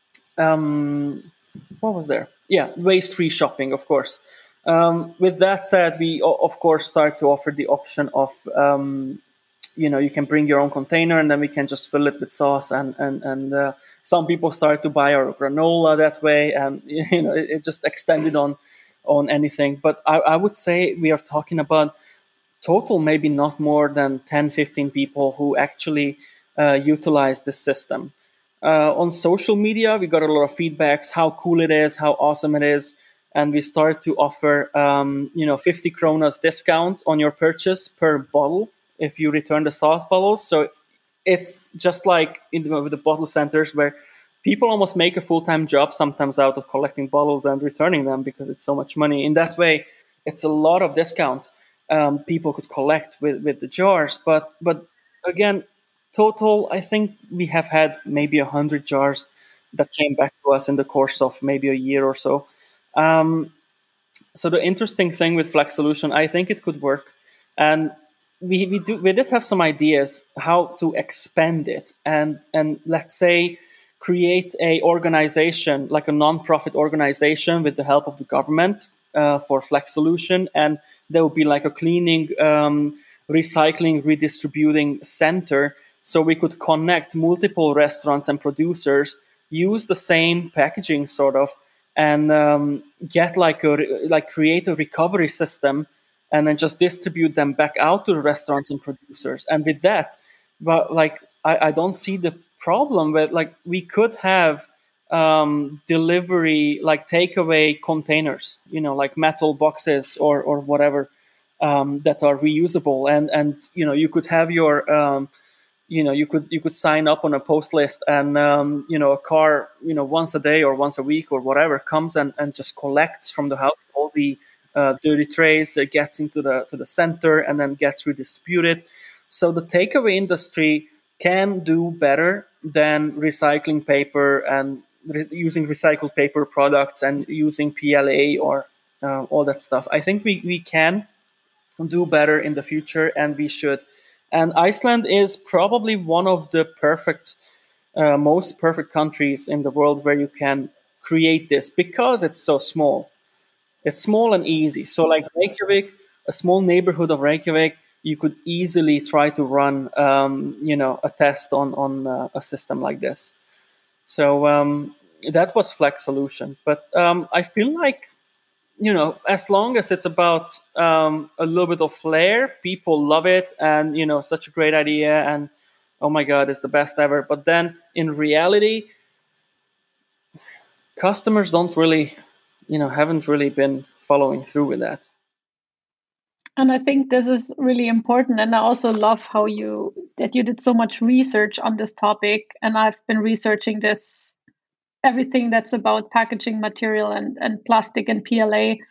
um, what was there? Yeah, waste-free shopping, of course. Um, with that said, we of course start to offer the option of um, you know, you can bring your own container, and then we can just fill it with sauce. And and and uh, some people started to buy our granola that way, and you know, it, it just extended on on anything. But I, I would say we are talking about total maybe not more than ten, fifteen people who actually uh, utilize this system. Uh, on social media, we got a lot of feedbacks, how cool it is, how awesome it is. And we start to offer, um, you know, fifty kronas discount on your purchase per bottle if you return the sauce bottles. So it's just like in the, with the bottle centers where people almost make a full-time job sometimes out of collecting bottles and returning them because it's so much money. In that way, it's a lot of discount um, people could collect with, with the jars. But but again, total, I think we have had maybe a hundred jars that came back to us in the course of maybe a year or so. Um, so the interesting thing with Flex Solution, I think it could work, and we we do we did have some ideas how to expand it, and and let's say create a organization like a non-profit organization with the help of the government uh, for Flex Solution, and there will be like a cleaning, um, recycling, redistributing center, so we could connect multiple restaurants and producers, use the same packaging sort of, and um, get like a like create a recovery system, and then just distribute them back out to the restaurants and producers. And with that, but like I, I don't see the problem with, like, we could have um, delivery, like takeaway containers, you know, like metal boxes or or whatever, um, that are reusable, and and you know, you could have your um, you know, you could you could sign up on a post list, and um, you know, a car, you know, once a day or once a week or whatever comes and, and just collects from the house all the uh, dirty trays, uh, gets into the to the center, and then gets redistributed. So the takeaway industry can do better than recycling paper and re- using recycled paper products and using P L A or uh, all that stuff. I think we, we can do better in the future, and we should. And Iceland is probably one of the perfect, uh, most perfect countries in the world where you can create this because it's so small. It's small and easy. So, like Reykjavik, a small neighborhood of Reykjavik, you could easily try to run, um, you know, a test on on uh, a system like this. So um, that was Flex Solution. But um, I feel like, you know, as long as it's about um, a little bit of flair, people love it, and you know, such a great idea, and oh my god, it's the best ever. But then in reality, customers don't really, you know, haven't really been following through with that. And I think this is really important. And I also love how you that you did so much research on this topic. And I've been researching this, everything that's about packaging material and, and plastic and P L A.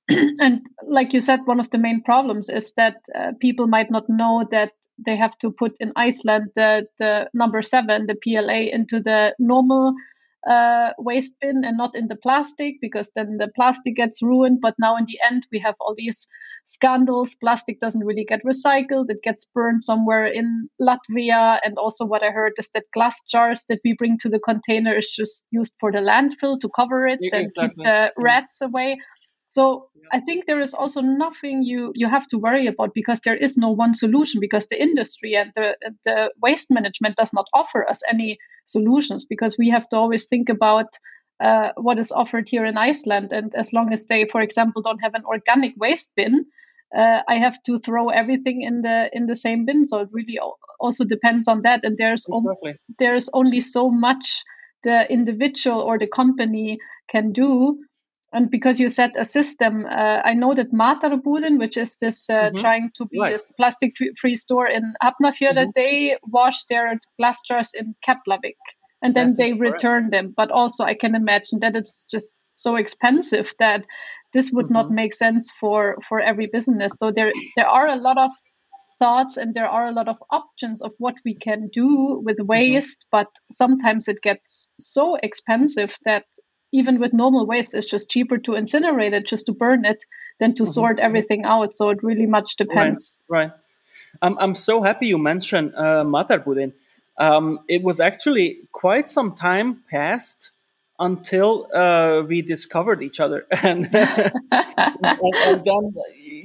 And like you said, one of the main problems is that uh, people might not know that they have to put in Iceland the, the number seven, the P L A, into the normal uh, waste bin and not in the plastic, because then the plastic gets ruined. But now in the end, we have all these scandals. Plastic doesn't really get recycled. It gets burned somewhere in Latvia. And also what I heard is that glass jars that we bring to the container is just used for the landfill to cover it and exactly. keep the rats away. So I think there is also nothing you, you have to worry about, because there is no one solution, because the industry and the, the waste management does not offer us any solutions, because we have to always think about uh, what is offered here in Iceland. And as long as they, for example, don't have an organic waste bin, uh, I have to throw everything in the in the same bin. So it really also depends on that. And there's exactly. o- there's only so much the individual or the company can do. And because you said a system, uh, I know that Matarbúðin, which is this uh, mm-hmm. trying to be right. this plastic-free store in Hafnarfjörður, mm-hmm. they wash their glass jars in Keflavik, and then that they return them. But also I can imagine that it's just so expensive that this would mm-hmm. not make sense for, for every business. So there there are a lot of thoughts and there are a lot of options of what we can do with waste, mm-hmm. but sometimes it gets so expensive that even with normal waste, it's just cheaper to incinerate it, just to burn it, than to mm-hmm. sort everything out. So it really much depends. Right. right. I'm I'm so happy you mentioned uh, Matarbúðin. Um, it was actually quite some time past until uh, we discovered each other, and, and, and then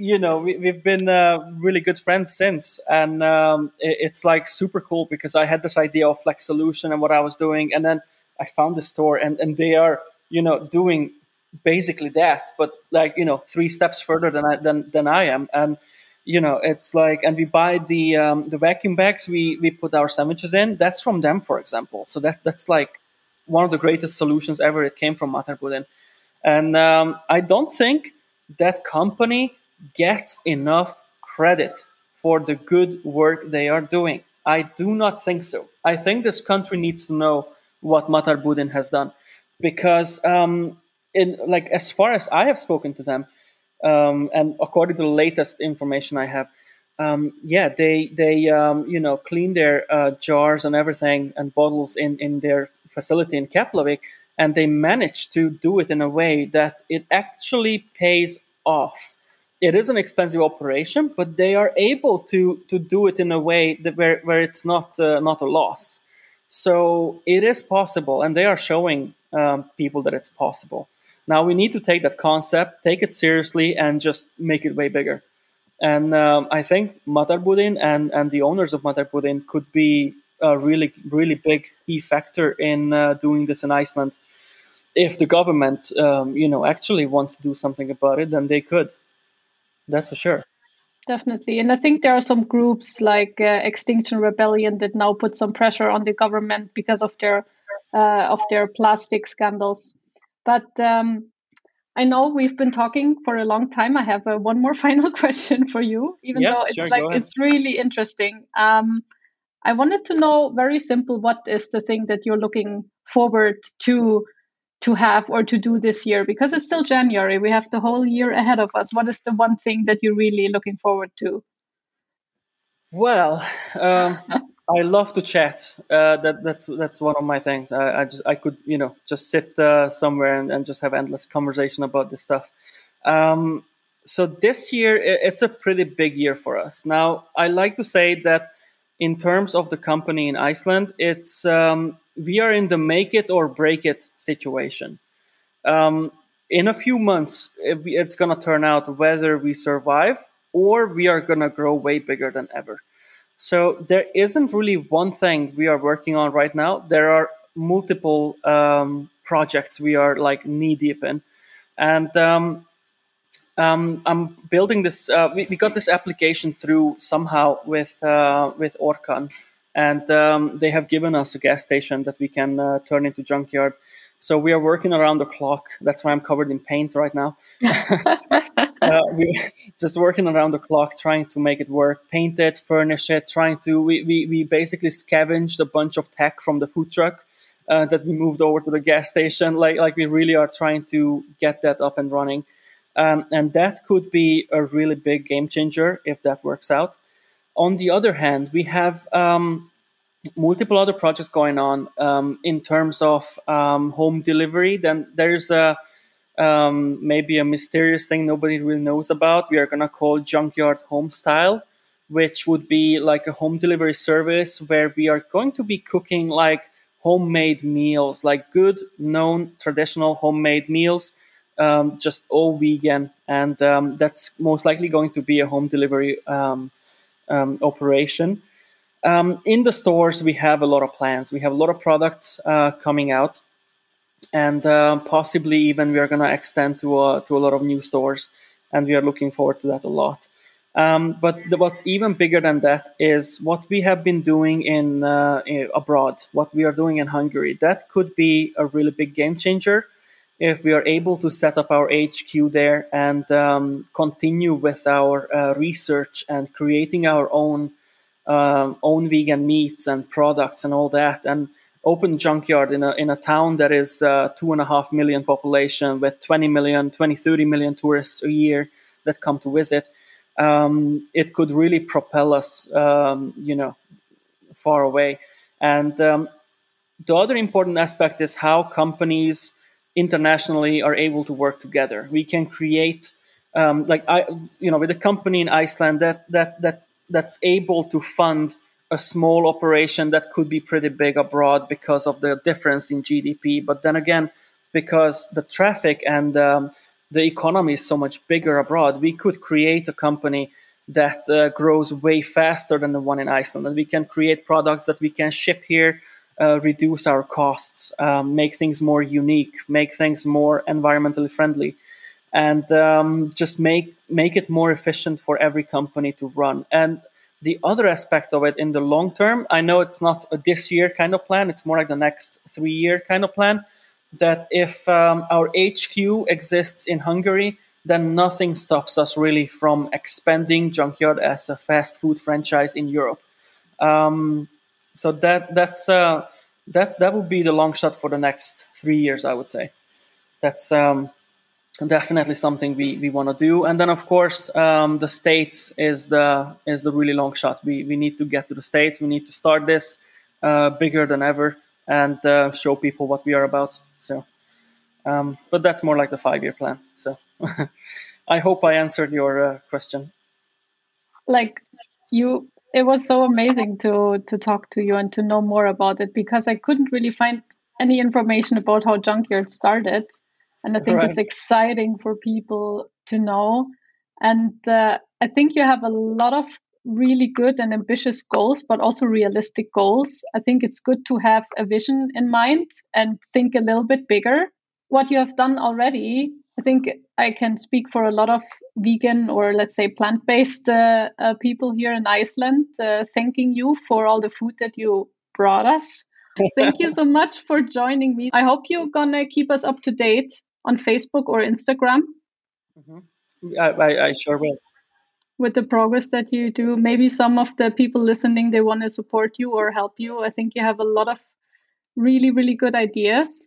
you know, we, we've been uh, really good friends since, and um, it, it's like super cool because I had this idea of Flex Solution and what I was doing, and then I found the store, and, and they are, you know, doing basically that, but like, you know, three steps further than I than, than I am, and you know, it's like, and we buy the um, the vacuum bags we we put our sandwiches in. That's from them, for example. So that that's like one of the greatest solutions ever. It came from Matarbudin. And um, I don't think that company gets enough credit for the good work they are doing. I do not think so. I think this country needs to know what Matar Budin has done, because um, in like as far as I have spoken to them, um, and according to the latest information I have, um, yeah, they they um, you know, clean their uh, jars and everything and bottles in in their facility in Keflavik, and they manage to do it in a way that it actually pays off. It is an expensive operation, but they are able to to do it in a way that where, where it's not uh, not a loss. So it is possible, and they are showing um, people that it's possible. Now we need to take that concept, take it seriously, and just make it way bigger. And um, I think Matar Budin and, and the owners of Matar Budin could be a really, really big key factor in uh, doing this in Iceland. If the government, um, you know, actually wants to do something about it, then they could. That's for sure. Definitely. And I think there are some groups like uh, Extinction Rebellion that now put some pressure on the government because of their uh, of their plastic scandals. But um, I know we've been talking for a long time. I have uh, one more final question for you, even Yeah, though it's sure, like go ahead. it's really interesting. Um, I wanted to know, very simple, what is the thing that you're looking forward to to have or to do this year? Because it's still January. We have the whole year ahead of us. What is the one thing that you're really looking forward to? Well, um, I love to chat. Uh, that that's that's one of my things. I, I just I could, you know, just sit uh, somewhere and, and just have endless conversation about this stuff. Um, so this year i- it's a pretty big year for us. Now I like to say that in terms of the company in Iceland, it's um, we are in the make it or break it situation. Um, in a few months, it- it's going to turn out whether we survive or we are going to grow way bigger than ever. So there isn't really one thing we are working on right now. There are multiple um, projects we are like knee deep in, and um, um, I'm building this. Uh, we, we got this application through somehow with uh, with Orkan, and um, they have given us a gas station that we can uh, turn into junkyard. So we are working around the clock. That's why I'm covered in paint right now. Uh, we just working around the clock, trying to make it work, paint it, furnish it, trying to. We, we, we basically scavenged a bunch of tech from the food truck uh, that we moved over to the gas station. Like like we really are trying to get that up and running, um, and that could be a really big game changer if that works out. On the other hand, we have um, multiple other projects going on um, in terms of um, home delivery. Then there's a um, maybe a mysterious thing nobody really knows about. We are gonna call Junkyard Homestyle, which would be like a home delivery service where we are going to be cooking like homemade meals, like good known traditional homemade meals, um, just all vegan, and um, that's most likely going to be a home delivery um, um, operation. Um, in the stores, we have a lot of plans. We have a lot of products uh, coming out, and uh, possibly even we are going to extend to a, to a lot of new stores, and we are looking forward to that a lot. Um, but the, what's even bigger than that is what we have been doing in, uh, in abroad, what we are doing in Hungary. That could be a really big game changer if we are able to set up our H Q there and um, continue with our uh, research and creating our own um, own vegan meats and products and all that, and open junkyard in a in a town that is uh, two and a half million population with twenty million, twenty, thirty million tourists a year that come to visit. Um, it could really propel us, um, you know, far away. And um, the other important aspect is how companies internationally are able to work together. We can create, um, like I, you know, with a company in Iceland that that that that's able to fund a small operation that could be pretty big abroad because of the difference in G D P. But then again, because the traffic and um, the economy is so much bigger abroad. We could create a company that uh, grows way faster than the one in Iceland, and we can create products that we can ship here, uh, reduce our costs, um, make things more unique, make things more environmentally friendly, and um, just make make it more efficient for every company to run. And the other aspect of it in the long term, I know it's not a this year kind of plan, it's more like the next three year kind of plan, that if um, our H Q exists in Hungary, then nothing stops us really from expanding Junkyard as a fast food franchise in Europe. Um, so that that's uh, that that would be the long shot for the next three years, I would say. That's um, definitely something we, we want to do. And then of course um, the States is the is the really long shot. We we need to get to the States. We need to start this uh, bigger than ever and uh, show people what we are about. So, um, but that's more like the five year plan. So I hope I answered your uh, question. Like you, it was so amazing to to talk to you and to know more about it, because I couldn't really find any information about how Junkyard started. And I think Right. it's exciting for people to know. And uh, I think you have a lot of really good and ambitious goals, but also realistic goals. I think it's good to have a vision in mind and think a little bit bigger. What you have done already, I think I can speak for a lot of vegan or let's say plant-based uh, uh, people here in Iceland, uh, thanking you for all the food that you brought us. Thank you so much for joining me. I hope you're gonna keep us up to date on Facebook or Instagram. Mm-hmm. I, I, I sure will. With the progress that you do. Maybe some of the people listening, they want to support you or help you. I think you have a lot of really, really good ideas.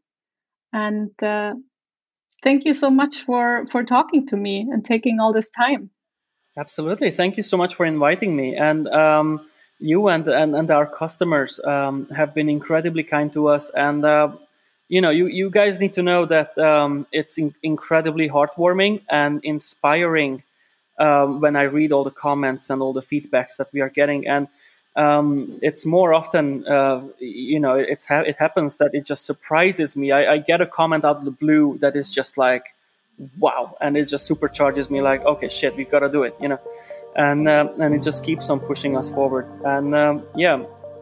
And uh, thank you so much for, for talking to me and taking all this time. Absolutely. Thank you so much for inviting me. And um, you and, and, and our customers um, have been incredibly kind to us. And, uh, you know, you, you guys need to know that um, it's in- incredibly heartwarming and inspiring um, when I read all the comments and all the feedbacks that we are getting. And um, it's more often, uh, you know, it's ha- it happens that it just surprises me. I, I get a comment out of the blue that is just like, wow, and it just supercharges me like, okay, shit, we've got to do it, you know. And uh, and it just keeps on pushing us forward. And um, yeah,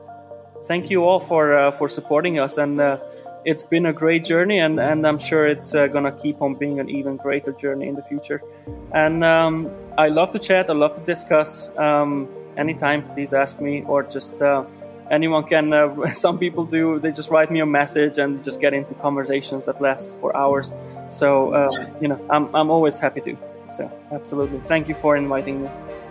thank you all for uh, for supporting us. And uh, it's been a great journey, and, and I'm sure it's uh, gonna keep on being an even greater journey in the future. And um, I love to chat. I love to discuss. Um, anytime, please ask me, or just uh, anyone can. Uh, some people do. They just write me a message and just get into conversations that last for hours. So uh, you know, I'm I'm always happy to. So absolutely, thank you for inviting me.